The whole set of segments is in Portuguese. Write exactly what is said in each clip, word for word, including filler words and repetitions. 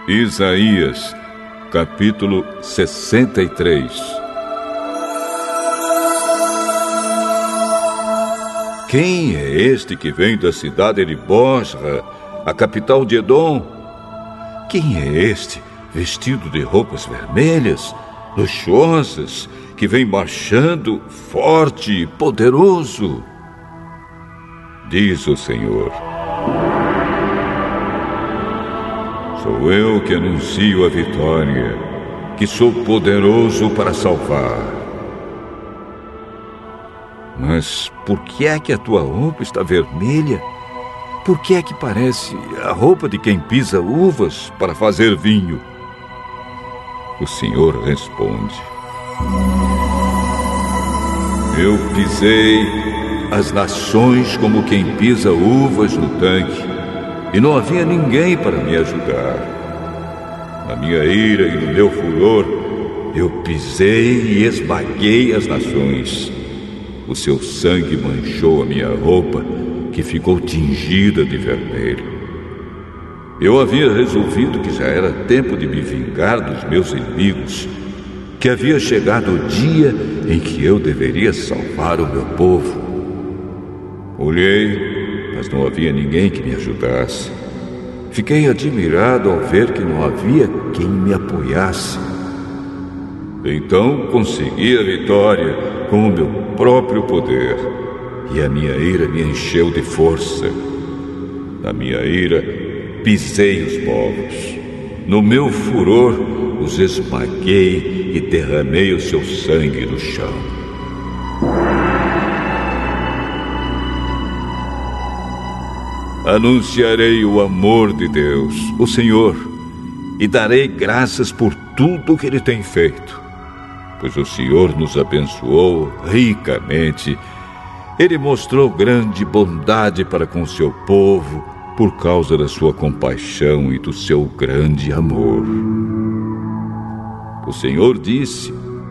Isaías, capítulo sessenta e três. Quem é este que vem da cidade de Bosra, a capital de Edom? Quem é este, vestido de roupas vermelhas, luxuosas, que vem marchando forte e poderoso? Diz o Senhor: sou eu que anuncio a vitória, que sou poderoso para salvar. Mas por que é que a tua roupa está vermelha? Por que é que parece a roupa de quem pisa uvas para fazer vinho? O Senhor responde: eu pisei as nações como quem pisa uvas no tanque, e não havia ninguém para me ajudar. Na minha ira e no meu furor, eu pisei e esmaguei as nações. O seu sangue manchou a minha roupa, que ficou tingida de vermelho. Eu havia resolvido que já era tempo de me vingar dos meus inimigos, que havia chegado o dia em que eu deveria salvar o meu povo. Olhei, mas não havia ninguém que me ajudasse. Fiquei admirado ao ver que não havia quem me apoiasse. Então consegui a vitória com o meu próprio poder, e a minha ira me encheu de força. Na minha ira, pisei os povos. No meu furor, os esmaguei e derramei o seu sangue no chão. Anunciarei o amor de Deus, o Senhor, e darei graças por tudo que Ele tem feito. Pois o Senhor nos abençoou ricamente. Ele mostrou grande bondade para com o seu povo, por causa da sua compaixão e do seu grande amor. O Senhor disse: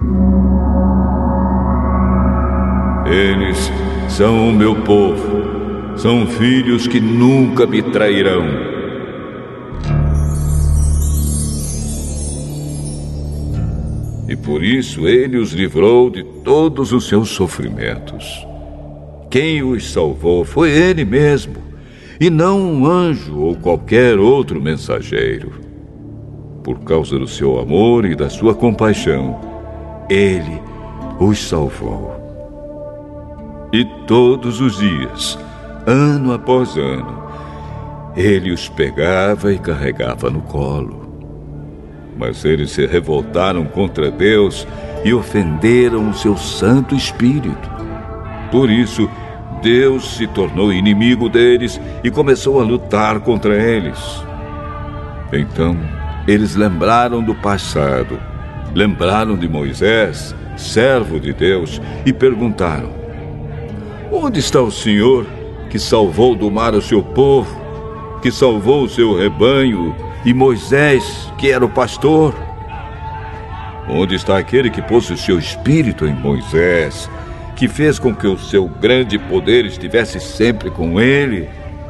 eles são o meu povo, são filhos que nunca me trairão. E por isso ele os livrou de todos os seus sofrimentos. Quem os salvou foi ele mesmo, e não um anjo ou qualquer outro mensageiro. Por causa do seu amor e da sua compaixão, ele os salvou. E todos os dias, ano após ano, ele os pegava e carregava no colo. Mas eles se revoltaram contra Deus e ofenderam o seu Santo Espírito. Por isso, Deus se tornou inimigo deles e começou a lutar contra eles. Então, eles lembraram do passado, lembraram de Moisés, servo de Deus, e perguntaram: onde está o Senhor que salvou do mar o seu povo, que salvou o seu rebanho, e Moisés, que era o pastor? Onde está aquele que pôs o seu espírito em Moisés, que fez com que o seu grande poder estivesse sempre com ele?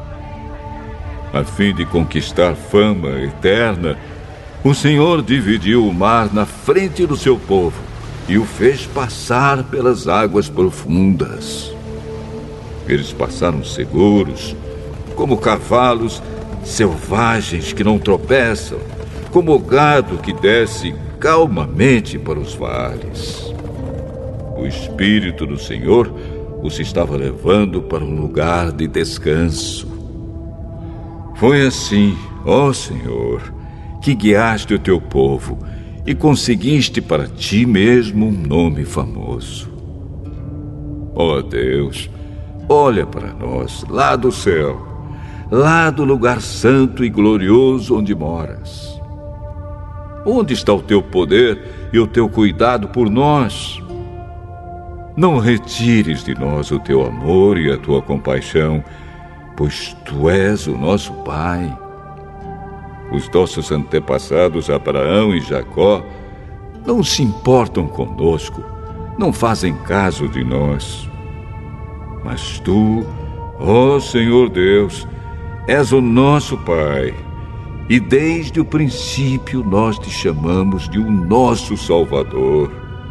A fim de conquistar fama eterna, o Senhor dividiu o mar na frente do seu povo e o fez passar pelas águas profundas. Eles passaram seguros, como cavalos selvagens que não tropeçam, como gado que desce calmamente para os vales. O Espírito do Senhor os estava levando para um lugar de descanso. Foi assim, ó Senhor, que guiaste o teu povo e conseguiste para ti mesmo um nome famoso. Ó Deus, olha para nós lá do céu, lá do lugar santo e glorioso onde moras. Onde está o teu poder e o teu cuidado por nós? Não retires de nós o teu amor e a tua compaixão, pois tu és o nosso Pai. Os nossos antepassados Abraão e Jacó não se importam conosco, não fazem caso de nós. Mas tu, ó Senhor Deus, és o nosso Pai, E desde o princípio nós te chamamos de o nosso Salvador.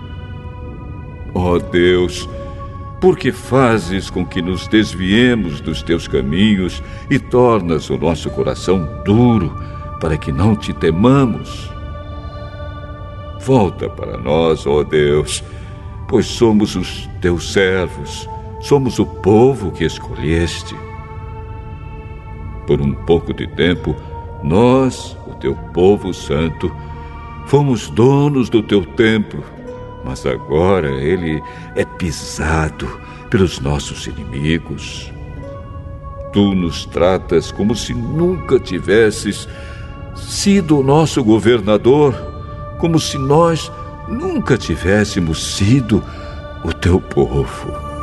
Ó Deus, por que fazes com que nos desviemos dos teus caminhos e tornas o nosso coração duro para que não te temamos? Volta para nós, ó Deus, pois somos os teus servos, somos o povo que escolheste. Por um pouco de tempo, nós, o teu povo santo, fomos donos do teu templo, mas agora ele é pisado pelos nossos inimigos. Tu nos tratas como se nunca tivesses sido o nosso governador, como se nós nunca tivéssemos sido o teu povo.